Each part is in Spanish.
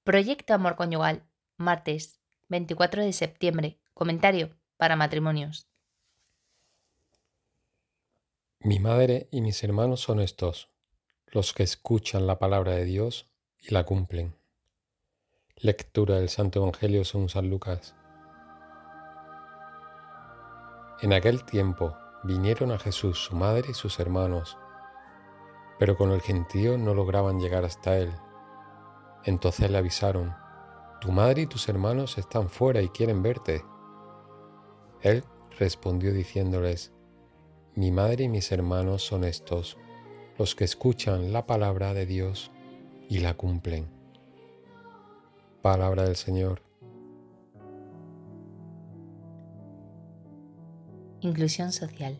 Proyecto Amor Conyugal, martes 24 de septiembre. Comentario para matrimonios. Mi madre y mis hermanos son estos, los que escuchan la palabra de Dios y la cumplen. Lectura del Santo Evangelio según San Lucas. En aquel tiempo vinieron a Jesús su madre y sus hermanos, pero con el gentío no lograban llegar hasta él. Entonces le avisaron: «Tu madre y tus hermanos están fuera y quieren verte». Él respondió diciéndoles: «Mi madre y mis hermanos son estos, los que escuchan la palabra de Dios y la cumplen». Palabra del Señor. Inclusión social.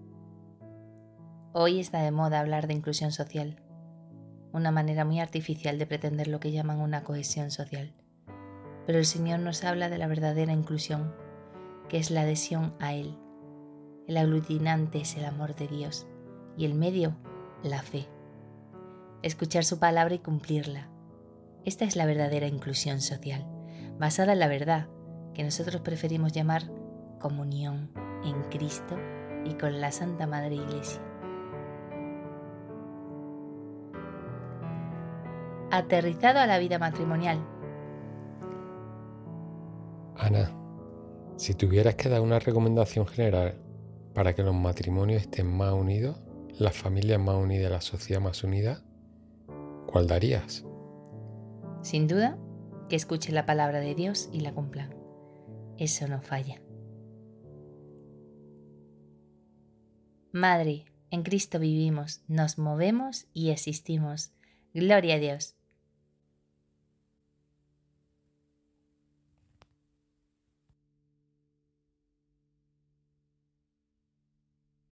Hoy está de moda hablar de inclusión social, una manera muy artificial de pretender lo que llaman una cohesión social. Pero el Señor nos habla de la verdadera inclusión, que es la adhesión a Él. El aglutinante es el amor de Dios y el medio, la fe. Escuchar su palabra y cumplirla. Esta es la verdadera inclusión social, basada en la verdad, que nosotros preferimos llamar comunión en Cristo y con la Santa Madre Iglesia. Aterrizado a la vida matrimonial. Ana, si tuvieras que dar una recomendación general para que los matrimonios estén más unidos, las familias más unidas y la sociedad más unida, ¿cuál darías? Sin duda, que escuchen la palabra de Dios y la cumplan. Eso no falla. Madre, en Cristo vivimos, nos movemos y existimos. Gloria a Dios.